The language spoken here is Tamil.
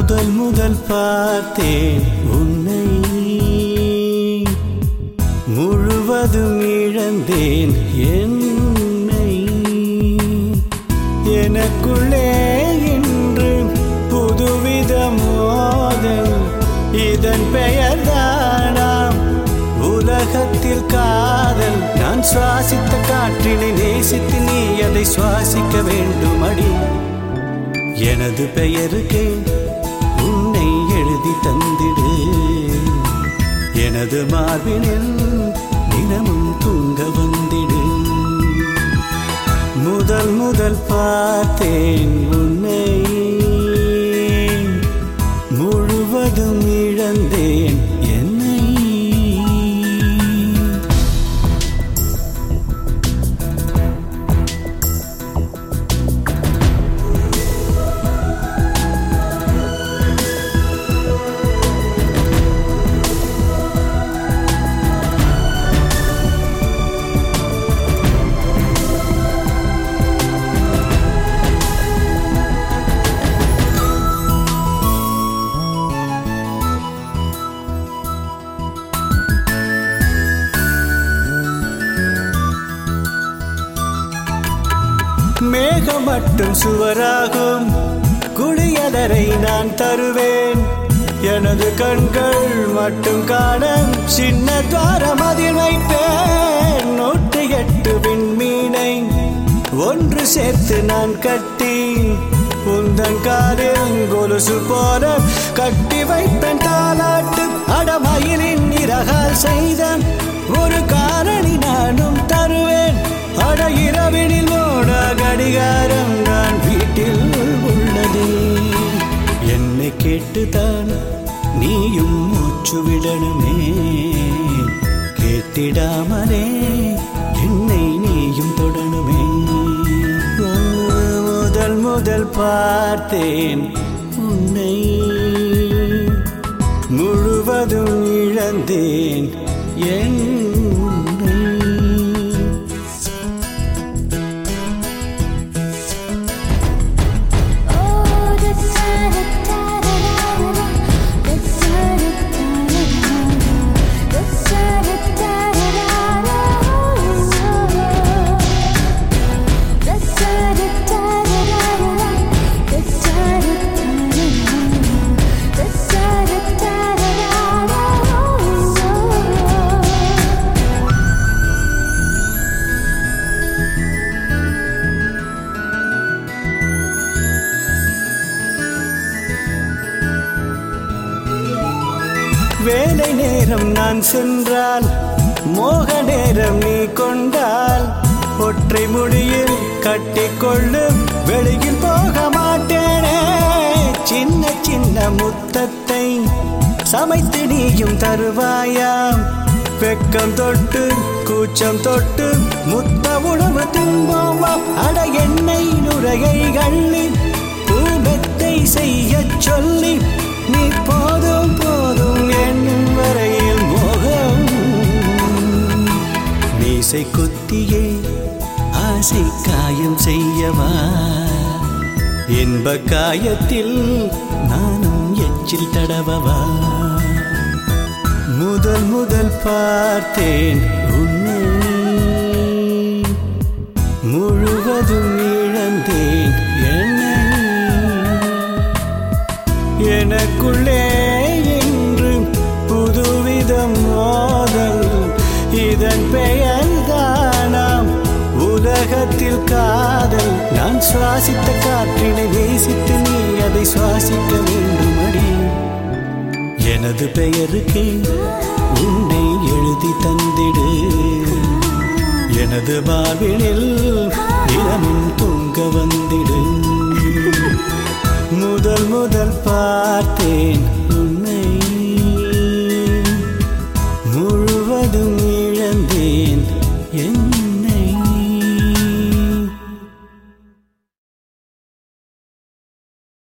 முதல் பார்த்தேன் உன்னை, முழுவதும் இழந்தேன் என்னை. எனக்குள்ளே இன்று புதுவித மோதல், இதன் பெயர்தானாம் உலகத்தில் காதல். நான் சுவாசித்த காற்றினை நேசித்து நீ அதை சுவாசிக்க வேண்டுமடி. எனது பெயருக்கு உன்னை எழுதி தந்திடு, எனது மார்பினில் தினமும் தூங்க வந்திடு. முதல் பார்த்தேன் உன்னை, முழுவதும் இழந்தேன் என்னை. மேகம் மட்டும் சுவராகும், குளியலறை நான் தருவேன். எனது கண்கள் மட்டும் காண சின்ன துவாரம் அதில் வைப்பேன். 108 விண்மீனை ஒன்று சேர்த்து நான் கட்டி, உந்தன் காலில் கொலுசு போல கட்டி வைப்பேன். தாலாட்டு அடமயிலின் இறகால் செய்த ஒரு காரணி நானும் தருவேன். அட இரவினில் ஓட கடிகாரம் நான் வீட்டில் உள்ளது. என்னை கேட்டுதான் நீயும் மூச்சு விடணுமே, கேட்டிடாமலே என்னை நீயும் தொடணுமே. முதல் பார்த்தேன் உன்னை, முழுவதும் இழந்தேன் என்னை. வேலை நேரம் நான் சென்றால், மோக நேரம் நீ கொண்டால், ஒற்றை முடியில் கட்டிக்கொள்ளு வெளியில் போக மாட்டேனே. சின்ன சின்ன முத்தத்தை சமைத்து நீயும் தருவாயாம். வெக்கம் தொட்டு கூச்சம் தொட்டு முத்த உணவு தின்போமாம். அட எண்ணெய் நுரையை கள்ளி பூமெத்தை செய்ய சொல்லி, நீ போதும் போதும் என்னும் வரையில் மோகம். மீசை கொத்தியே ஆசை காயம் செய்யவா, இன்ப காயத்தில் நானும் எச்சில் தடவவா. முதல் பார்த்தேன் உன்னை, முழுவதும் இழந்தேன் என்னை. எனக்குள்ளே இன்று புதுவிதம் மோதல், இதன் பெயர்தானாம் உலகத்தில் காதல். நான் சுவாசித்த காற்றினை நேசித்து நீ அதை சுவாசிக்க வேண்டுமடி. எனது பெயருக்கு உன்னை எழுதி தந்திடு, எனது வாழ்வினில் தினமும் தூங்க வந்திடு. முதல் பார்த்தேன்